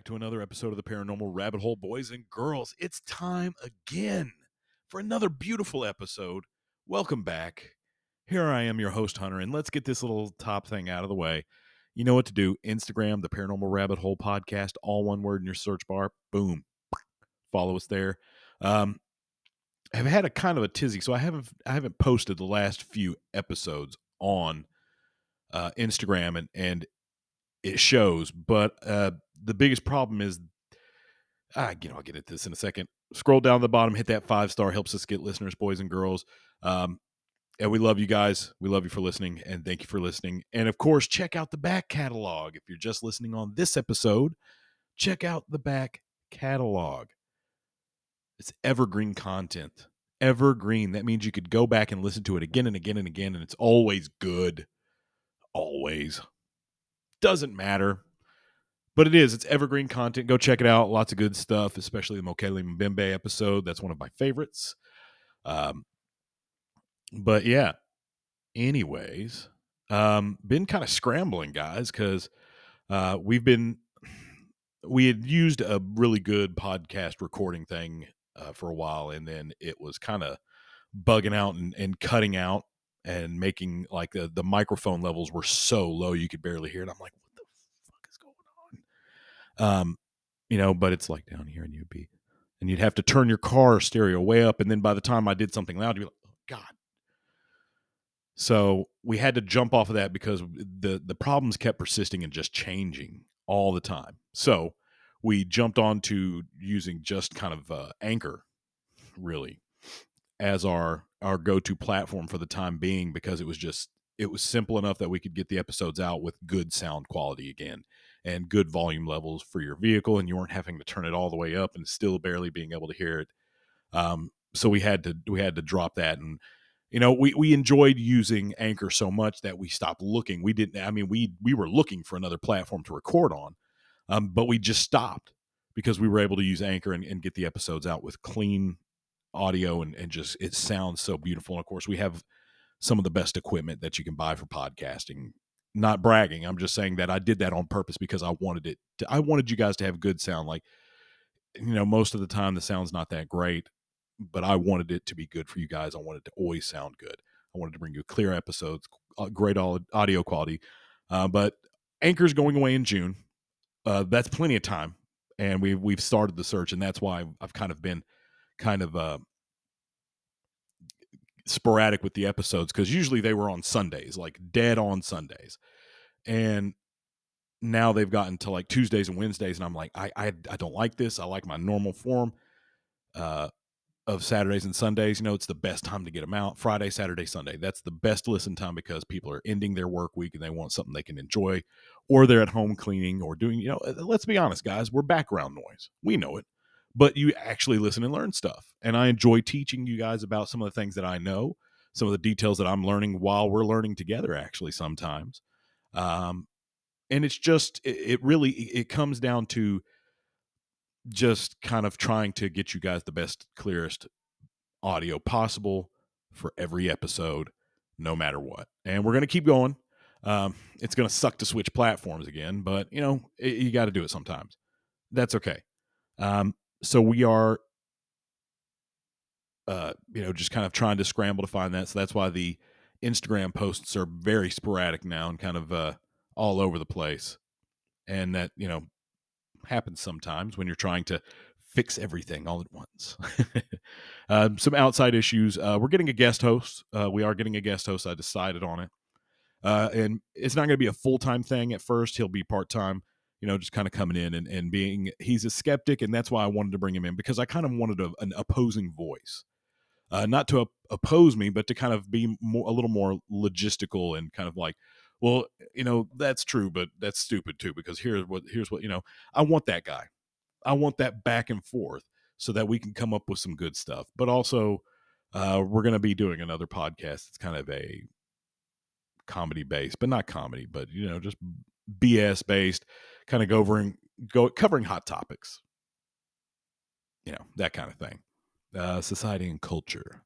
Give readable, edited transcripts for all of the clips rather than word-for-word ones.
to another episode of the Paranormal Rabbit Hole, boys and girls. It's time again for another beautiful episode. Welcome back. Here I am, your host, Hunter, and let's get this little top thing out of the way. You know what to do. Instagram, the Paranormal Rabbit Hole Podcast, all one word in your search bar. Boom. Follow us there. I've had a kind of a tizzy, so I haven't posted the last few episodes on Instagram, and it shows, but the biggest problem is, I'll get at this in a second. Scroll down to the bottom, hit that 5-star, helps us get listeners, boys and girls. And we love you guys. We love you for listening, and thank you for listening. And of course, check out the back catalog. If you're just listening on this episode, check out the back catalog. It's evergreen content. Evergreen. That means you could go back and listen to it again and again and again, and it's always good. Always. Doesn't matter. But it is. It's evergreen content. Go check it out. Lots of good stuff, especially the Mokele Mbembe episode. That's one of my favorites. But yeah. Anyways, been kind of scrambling, guys, because we had used a really good podcast recording thing for a while, and then it was kind of bugging out and cutting out and making like the microphone levels were so low you could barely hear it. I'm like, what the fuck is going on? But it's like down here in UB, and you'd have to turn your car stereo way up, and then by the time I did something loud, you'd be like, oh God. So we had to jump off of that because the problems kept persisting and just changing all the time. So we jumped on to using just kind of Anchor, really, as our go-to platform for the time being, because it was simple enough that we could get the episodes out with good sound quality again and good volume levels for your vehicle, and you weren't having to turn it all the way up and still barely being able to hear it. So we had to drop that, and we enjoyed using Anchor so much that we stopped looking. We were looking for another platform to record on, but we just stopped because we were able to use Anchor and get the episodes out with clean audio, and just it sounds so beautiful. And of course, we have some of the best equipment that you can buy for podcasting. Not bragging, I'm just saying that I did that on purpose because I wanted you guys to have good sound. Like, most of the time the sound's not that great, but I wanted it to be good for you guys. I wanted it to always sound good. I wanted to bring you clear episodes, great audio quality. But Anchor's going away in June. That's plenty of time, and we've started the search, and that's why I've kind of been sporadic with the episodes, because usually they were on Sundays, like dead on Sundays, and now they've gotten to like Tuesdays and Wednesdays, and I'm like, I don't like this. I like my normal form of Saturdays and Sundays. It's the best time to get them out. Friday, Saturday, Sunday. That's the best listen time because people are ending their work week and they want something they can enjoy, or they're at home cleaning or doing, let's be honest, guys, we're background noise. We know it, but you actually listen and learn stuff. And I enjoy teaching you guys about some of the things that I know, some of the details that I'm learning while we're learning together, actually, sometimes. And it's just, it really comes down to just kind of trying to get you guys the best, clearest audio possible for every episode, no matter what. And we're going to keep going. It's going to suck to switch platforms again, but you got to do it sometimes. That's okay. So we are, just kind of trying to scramble to find that. So that's why the Instagram posts are very sporadic now and kind of all over the place. And that, happens sometimes when you're trying to fix everything all at once. Some outside issues. We're getting a guest host. We are getting a guest host. I decided on it. And it's not going to be a full-time thing at first. He'll be part-time, just kind of coming in and being, he's a skeptic, and that's why I wanted to bring him in, because I kind of wanted an opposing voice. Not to oppose me, but to kind of be a little more logistical and kind of like, well, that's true, but that's stupid too, because here's what, I want that guy. I want that back and forth so that we can come up with some good stuff. But also, we're going to be doing another podcast. It's kind of a comedy based, but not comedy, but, just BS based, kind of covering hot topics, that kind of thing. Society and culture,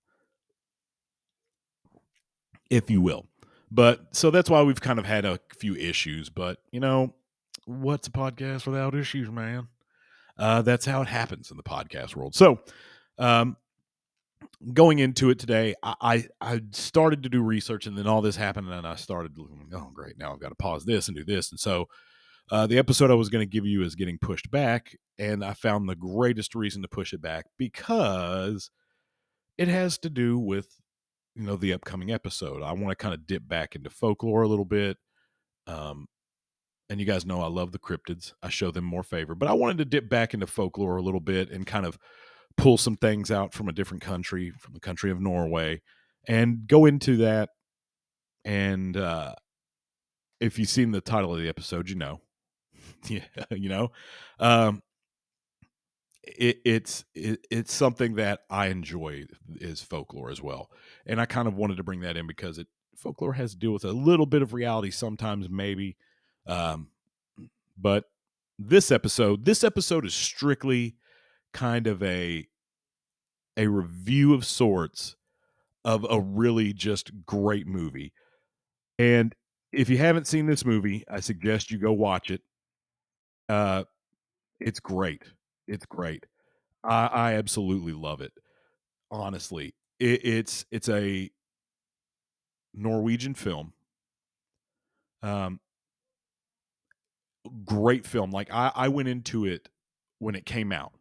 if you will. But so that's why we've kind of had a few issues, but What's a podcast without issues, man? That's how it happens in the podcast world. So, um, going into it today, I started to do research, and then all this happened, and I started looking, oh, great, now I've got to pause this and do this. And so the episode I was going to give you is getting pushed back, and I found the greatest reason to push it back because it has to do with, the upcoming episode. I want to kind of dip back into folklore a little bit. Um, and you guys know I love the cryptids. I show them more favor, but I wanted to dip back into folklore a little bit and kind of pull some things out from a different country, from the country of Norway, and go into that. And if you've seen the title of the episode, yeah, um, it's something that I enjoy is folklore as well, and I kind of wanted to bring that in because folklore has to deal with a little bit of reality sometimes, maybe, um, but this episode is strictly kind of a review of sorts of a really just great movie. And if you haven't seen this movie, I suggest you go watch it. Uh, it's great. It's great. I absolutely love it. Honestly, it's a Norwegian film. Um, Great film. Like I went into it when it came out,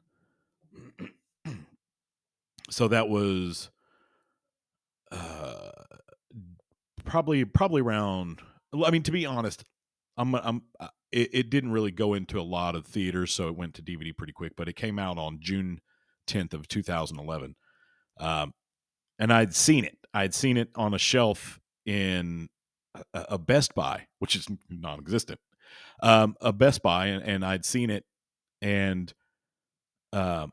so that was uh, probably around. I mean, to be honest, it didn't really go into a lot of theaters, so it went to DVD pretty quick. But it came out on June 10th of 2011, um, and I'd seen it. I'd seen it on a shelf in a Best Buy, which is non-existent. A Best Buy, and I'd seen it, and um,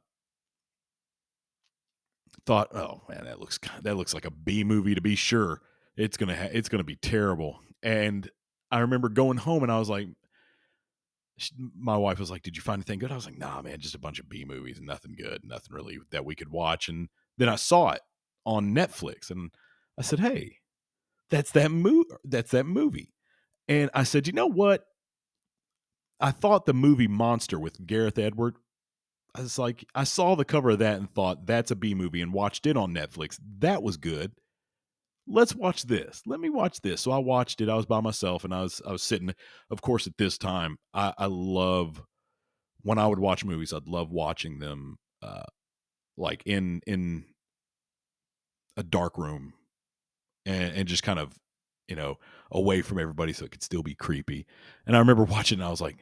thought, oh man, that looks like a B movie to be sure. It's gonna be terrible. And I remember going home, and I was like, my wife was like, "Did you find anything good?" I was like, "Nah, man, just a bunch of B movies, nothing good, nothing really that we could watch." And then I saw it on Netflix, and I said, "Hey, that's that movie. That's that movie." And I said, "You know what? I thought the movie Monster with Gareth Edward. I was like, I saw the cover of that and thought that's a B movie, and watched it on Netflix. That was good. Let's watch this. Let me watch this." So I watched it. I was by myself, and I was sitting. Of course, at this time, I love when I would watch movies. I'd love watching them like in a dark room, and just kind of away from everybody, so it could still be creepy. And I remember watching, and I was like,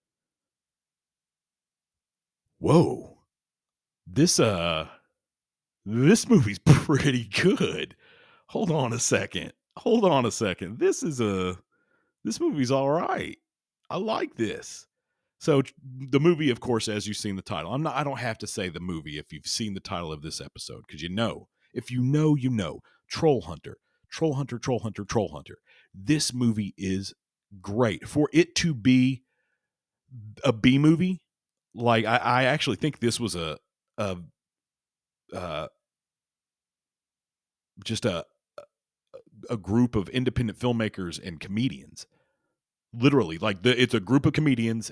"Whoa, this this movie's pretty good. Hold on a second. Hold on a second. This movie's all right. I like this." So the movie, of course, as you've seen the title, I don't have to say the movie if you've seen the title of this episode, because if you know, Troll Hunter, Troll Hunter, Troll Hunter, Troll Hunter. This movie is great for it to be a B movie. Like I actually think this was a uh, just a group of independent filmmakers and comedians. Literally, like it's a group of comedians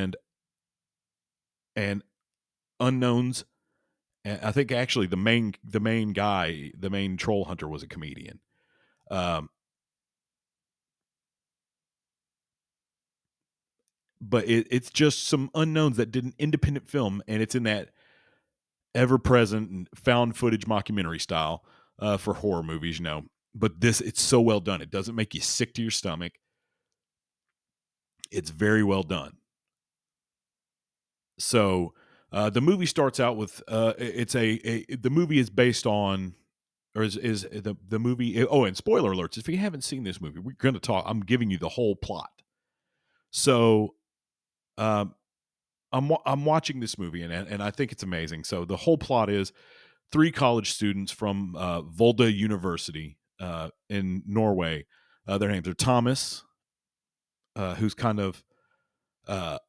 and unknowns. And I think actually the main guy, the main troll hunter, was a comedian. Um, but it's just some unknowns that did an independent film, and it's in that ever present and found footage mockumentary style for horror movies, But it's so well done. It doesn't make you sick to your stomach. It's very well done. So the movie starts out with the movie is based on, or is the movie. Oh, and spoiler alerts! If you haven't seen this movie, we're going to talk. I'm giving you the whole plot. So um, I'm watching this movie, and I think it's amazing. So the whole plot is three college students from Volda University in Norway. Their names are Thomas, who's kind of uh,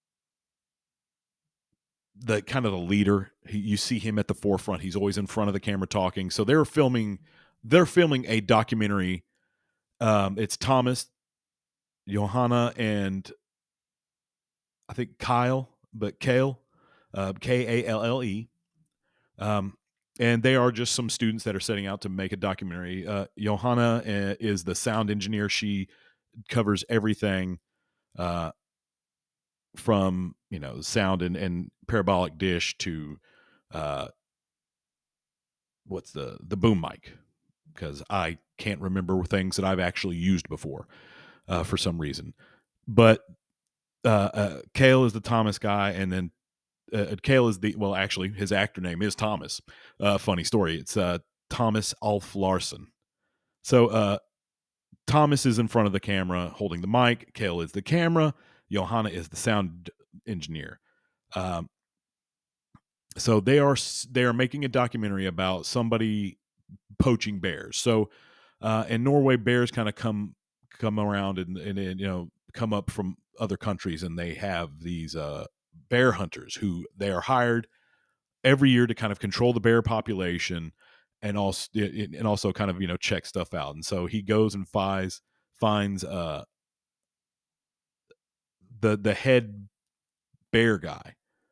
the leader. You see him at the forefront. He's always in front of the camera talking. So they're filming a documentary. It's Thomas, Johanna, and I think Kyle, but Kale, Kalle. Um, and they are just some students that are setting out to make a documentary. Johanna is the sound engineer. She covers everything uh, from sound and parabolic dish to uh, what's the boom mic, because I can't remember things that I've actually used before for some reason. But Kale is the Thomas guy, and then Kale is actually his actor name is Thomas. Funny story. It's Thomas Alf Larson. So Thomas is in front of the camera holding the mic. Kale is the camera. Johanna is the sound engineer. Um, so they are making a documentary about somebody poaching bears. So in Norway, bears kind of come around and come up from other countries, and they have these bear hunters who they are hired every year to kind of control the bear population and also kind of check stuff out. And so he goes and finds the head bear guy,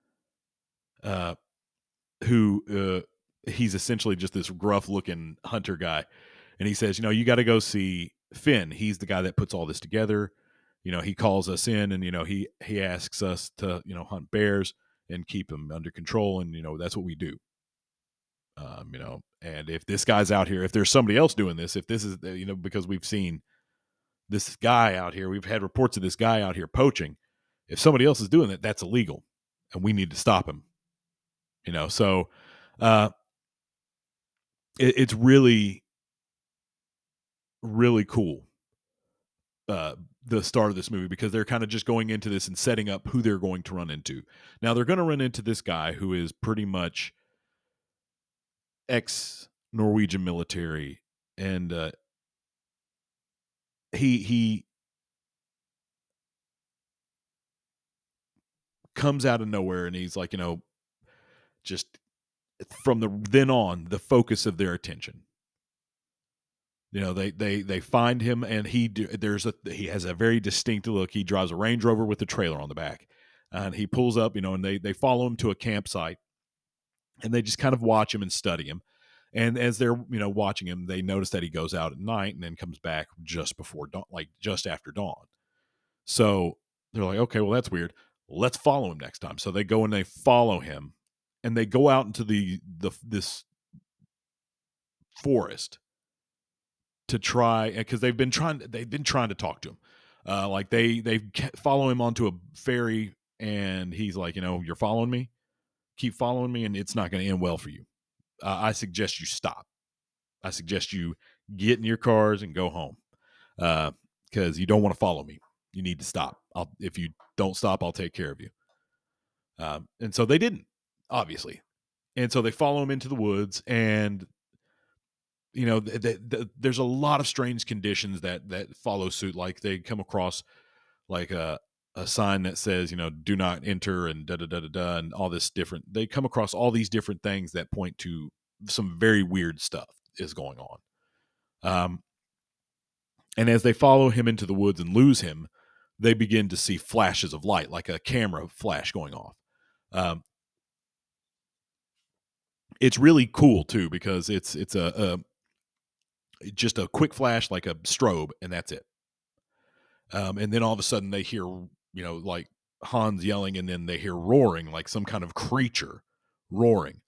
who he's essentially just this gruff looking hunter guy, and he says, you got to go see Finn. He's the guy that puts all this together. He calls us in, and he asks us to hunt bears and keep them under control, and that's what we do. And if this guy's out here, if there's somebody else doing this, if this is because we've seen this guy out here, we've had reports of this guy out here poaching. If somebody else is doing it, that's illegal, and we need to stop him. So it's really, really cool. The start of this movie, because they're kind of just going into this and setting up who they're going to run into. Now they're going to run into this guy who is pretty much ex-Norwegian military, and he comes out of nowhere, and he's like, just from then on, the focus of their attention. They find him, and he has a very distinct look. He drives a Range Rover with a trailer on the back, and he pulls up, and they follow him to a campsite, and they just kind of watch him and study him. And as they're watching him, they notice that he goes out at night and then comes back just before dawn, like just after dawn. So they're like, okay, well, that's weird. Let's follow him next time. So they go and they follow him, and they go out into this forest to try, because they've been trying to talk to him. Like they follow him onto a ferry, and he's like, you're following me, keep following me, and it's not going to end well for you. I suggest you stop. I suggest you get in your cars and go home, because you don't want to follow me. You need to stop. If you don't stop, I'll take care of you. And so they didn't, obviously. And so they follow him into the woods, and there's a lot of strange conditions that follow suit. Like they come across like a sign that says, do not enter, and da da da da da, and all this different. They come across all these different things that point to some very weird stuff is going on. And as they follow him into the woods and lose him, they begin to see flashes of light, like a camera flash going off. It's really cool too, because it's just a quick flash, like a strobe, and that's it. And then all of a sudden they hear, like Hans yelling, and then they hear roaring, like some kind of creature roaring.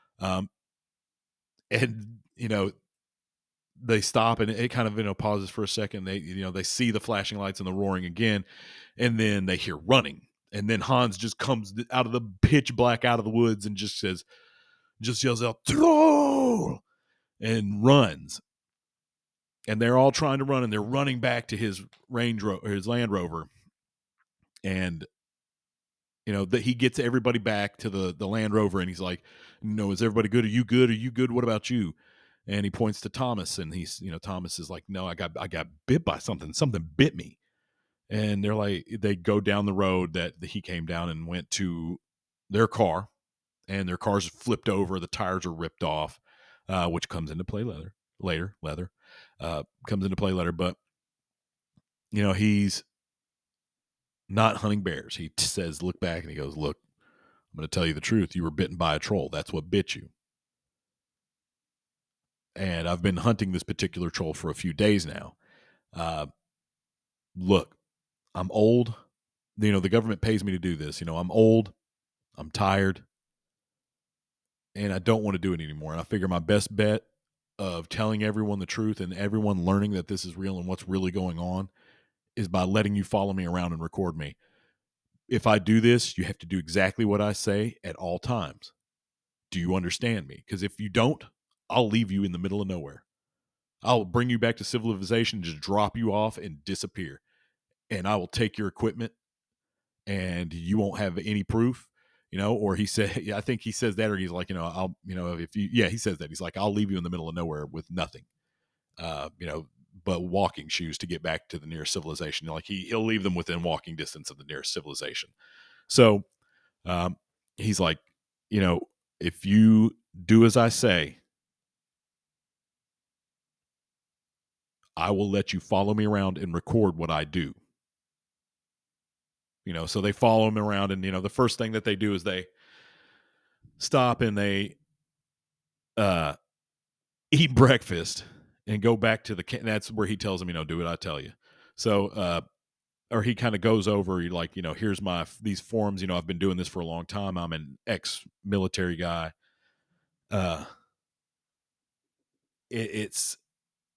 And they stop, and it kind of pauses for a second. They see the flashing lights and the roaring again, and then they hear running, and then Hans just comes out of the pitch black out of the woods and just yells out "Troll!" and runs. And they're all trying to run, and they're running back to his his Land Rover, and that he gets everybody back to the Land Rover, and he's like, is everybody good? Are you good? Are you good? What about you? And he points to Thomas, and he's, Thomas is like, no, I got bit by something. Something bit me. And they're like, they go down the road that he came down and went to their car, and their car's flipped over. The tires are ripped off, which comes into play later. Comes into play later. But, he's not hunting bears. He says, look back, and he goes, look, I'm going to tell you the truth. You were bitten by a troll. That's what bit you. And I've been hunting this particular troll for a few days now. Look, I'm old. The government pays me to do this. I'm old. I'm tired. And I don't want to do it anymore. And I figure my best bet of telling everyone the truth and everyone learning that this is real and what's really going on is by letting you follow me around and record me. If I do this, you have to do exactly what I say at all times. Do you understand me? Because if you don't, I'll leave you in the middle of nowhere. I'll bring you back to civilization, just drop you off and disappear. And I will take your equipment and you won't have any proof, or he said, I think he says that, or he's like, I'll, if you, he says that. He's like, I'll leave you in the middle of nowhere with nothing, but walking shoes to get back to the nearest civilization. Like he'll leave them within walking distance of the nearest civilization. So he's like, if you do as I say, I will let you follow me around and record what I do. So they follow him around, and the first thing that they do is they stop and they eat breakfast and go back to the camp. That's where he tells them, do what I tell you. So or he kind of goes over, like, here's these forms, I've been doing this for a long time. I'm an ex-military guy. It's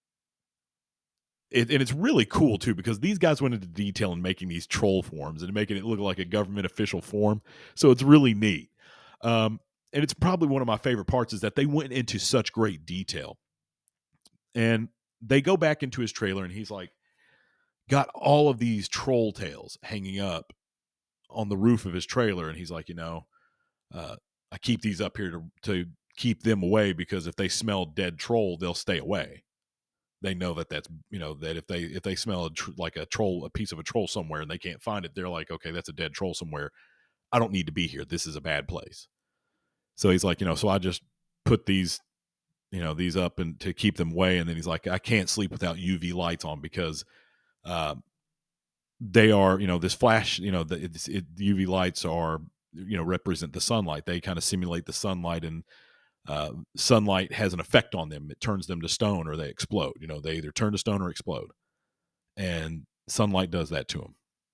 really cool too, because these guys went into detail in making these troll forms and making it look like a government official form. So it's really neat. And it's probably one of my favorite parts is that they went into such great detail. And they go back into his trailer, and he's like, got all of these troll tails hanging up on the roof of his trailer. And he's like, I keep these up here to keep them away, because if they smell dead troll, they'll stay away. They know that that's, that if they smell a piece of a troll somewhere and they can't find it, they're like, okay, that's a dead troll somewhere. I don't need to be here. This is a bad place. So he's like, so I just put these up and to keep them away. And then he's like, I can't sleep without UV lights on, because they are, this flash, the UV lights are, represent the sunlight. They kind of simulate the sunlight, and sunlight has an effect on them. It turns them to stone, or they explode. They either turn to stone or explode, and sunlight does that to them.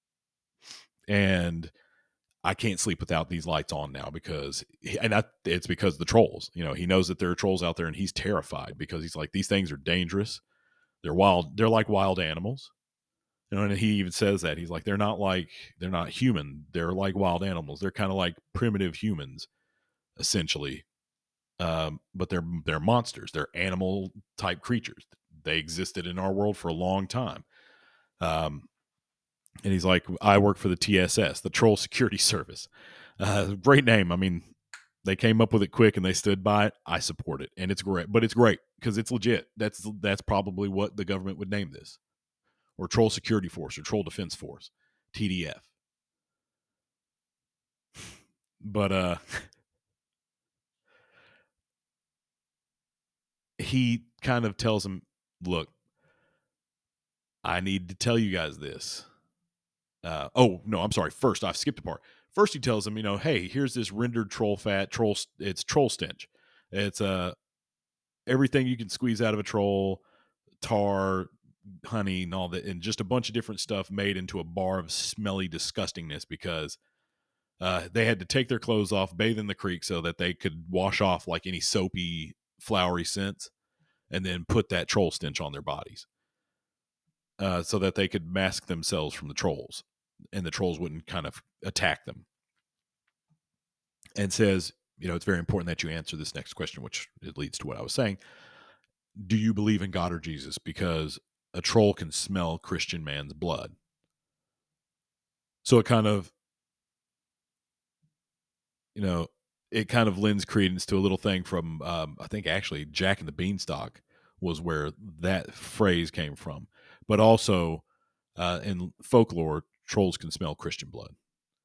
And I can't sleep without these lights on now, because it's because of the trolls. He knows that there are trolls out there, and he's terrified, because he's like, these things are dangerous. They're wild. They're like wild animals. And he even says that. He's like, they're not human. They're like wild animals. They're kind of like primitive humans, essentially. But they're monsters. They're animal type creatures. They existed in our world for a long time. And he's like, I work for the TSS, the Troll Security Service. Great name. I mean, they came up with it quick and they stood by it. I support it, and it's great. But it's great because it's legit. That's probably what the government would name this, or Troll Security Force, or Troll Defense Force, TDF. But he kind of tells him, look, I need to tell you guys this. Oh, no, I'm sorry. First, I've skipped a part. First, he tells him, hey, here's this rendered troll fat, it's troll stench. It's everything you can squeeze out of a troll, tar, honey, and all that, and just a bunch of different stuff made into a bar of smelly disgustingness, because they had to take their clothes off, bathe in the creek so that they could wash off like any soapy, flowery scents, and then put that troll stench on their bodies, so that they could mask themselves from the trolls, and the trolls wouldn't kind of attack them. And says, it's very important that you answer this next question, which it leads to what I was saying. Do you believe in God or Jesus? Because a troll can smell Christian man's blood. So it kind of, it kind of lends credence to a little thing from, I think actually Jack and the Beanstalk was where that phrase came from. But also in folklore, trolls can smell Christian blood.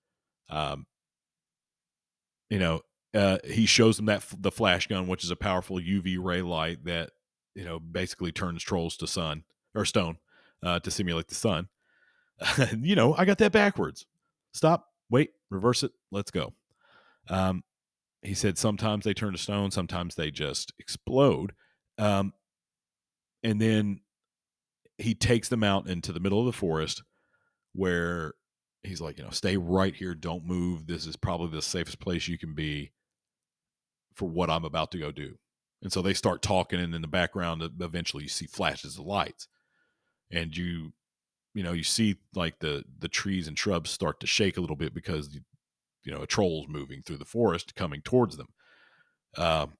He shows them the flash gun, which is a powerful UV ray light that, basically turns trolls to sun or stone, to simulate the sun. I got that backwards. Stop, wait, reverse it, let's go. Um, he said sometimes they turn to stone, sometimes they just explode. Um, and then he takes them out into the middle of the forest where he's like, stay right here, don't move. This is probably the safest place you can be for what I'm about to go do. And so they start talking, and in the background, eventually you see flashes of lights, and you see like the trees and shrubs start to shake a little bit because a troll's moving through the forest coming towards them. Um,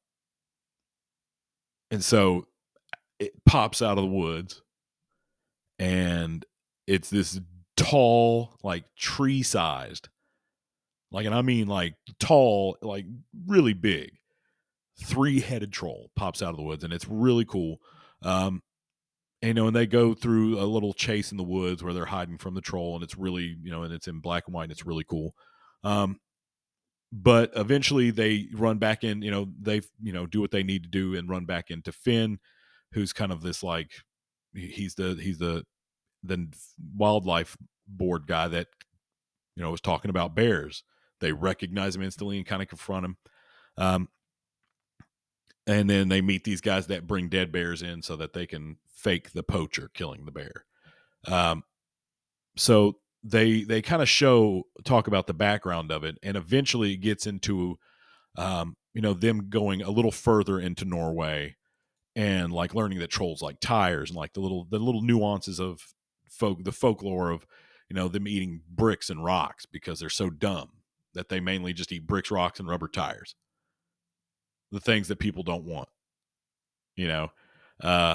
and so it pops out of the woods, and it's this tall, like tree sized, like, and I mean like tall, like really big, three-headed troll pops out of the woods, and it's really cool. Um, and they go through a little chase in the woods where they're hiding from the troll, and it's really, and it's in black and white, and it's really cool. Um, but eventually they run back in, they, do what they need to do and run back into Finn, who's kind of this like, he's the wildlife board guy that, was talking about bears. They recognize him instantly and kind of confront him. Um, and then they meet these guys that bring dead bears in so that they can fake the poacher killing the bear. Um, so they kind of talk about the background of it, and eventually it gets into them going a little further into Norway and like learning that trolls like tires and like the little nuances of the folklore of them eating bricks and rocks because they're so dumb that they mainly just eat bricks, rocks, and rubber tires. The things that people don't want, you know. Uh,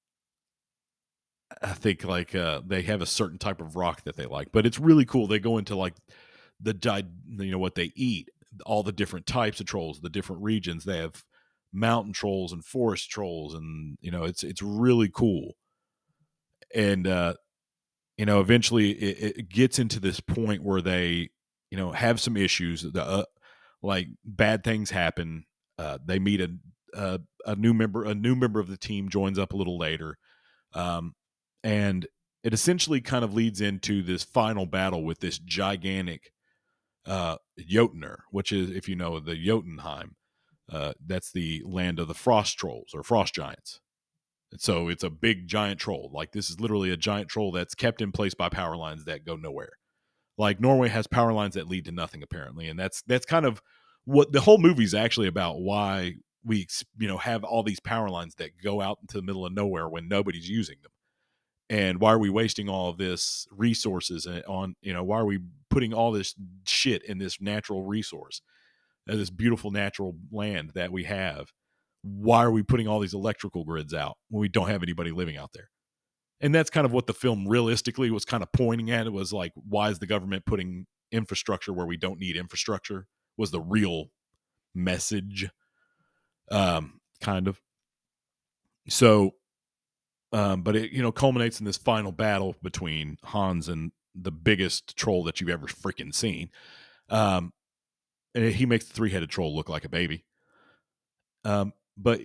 I think like they have a certain type of rock that they like, but it's really cool. They go into like what they eat, all the different types of trolls, the different regions. They have mountain trolls and forest trolls, and it's really cool. And eventually it gets into this point where they have some issues. Like bad things happen. They meet a new member. A new member of the team joins up a little later. And it essentially kind of leads into this final battle with this gigantic Jotner, which is, if you know the Jotunheim, that's the land of the frost trolls or frost giants. And so it's a big giant troll. Like this is literally a giant troll that's kept in place by power lines that go nowhere. Like Norway has power lines that lead to nothing apparently, and that's kind of what the whole movie is actually about. Why we have all these power lines that go out into the middle of nowhere when nobody's using them, and why are we wasting all of this resources on why are we putting all this shit in this natural resource, this beautiful natural land that we have? Why are we putting all these electrical grids out when we don't have anybody living out there? And that's kind of what the film realistically was kind of pointing at. It was like, why is the government putting infrastructure where we don't need infrastructure? Was the real message. Kind of. So but it culminates in this final battle between Hans and the biggest troll that you've ever freaking seen. And he makes the three-headed troll look like a baby. But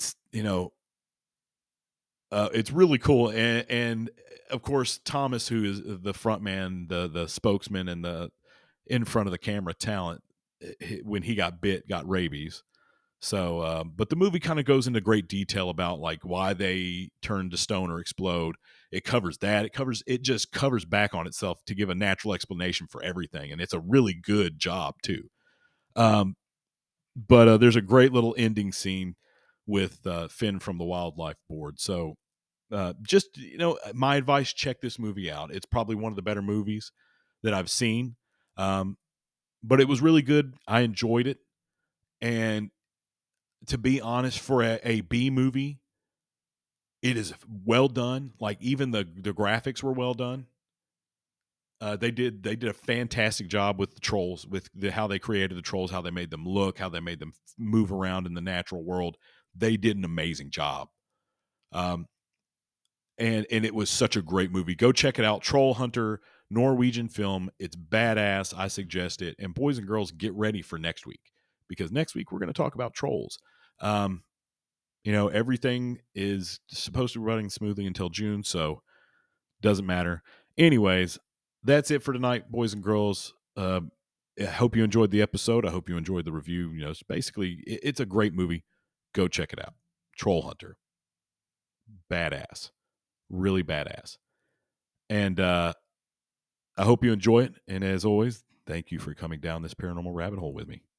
it's really cool, and of course Thomas, who is the front man, the spokesman, and the in front of the camera talent, when he got bit, got rabies. So, but the movie kind of goes into great detail about like why they turn to stone or explode. It covers that. It just covers back on itself to give a natural explanation for everything, and it's a really good job too. Um, but there's a great little ending scene with Finn from the Wildlife Board. So, just my advice: check this movie out. It's probably one of the better movies that I've seen. Um, but it was really good. I enjoyed it, and to be honest, for a B movie, it is well done. Like even the graphics were well done. They did a fantastic job with the trolls, with how they created the trolls, how they made them look, how they made them move around in the natural world. They did an amazing job. Um, and it was such a great movie. Go check it out. Troll Hunter, Norwegian film. It's badass. I suggest it. And boys and girls, get ready for next week, because next week we're going to talk about trolls. Um, everything is supposed to be running smoothly until June, so doesn't matter. Anyways, that's it for tonight, boys and girls. I hope you enjoyed the episode. I hope you enjoyed the review. It's basically, it's a great movie. Go check it out. Troll Hunter. Badass. Really badass. And I hope you enjoy it. And as always, thank you for coming down this paranormal rabbit hole with me.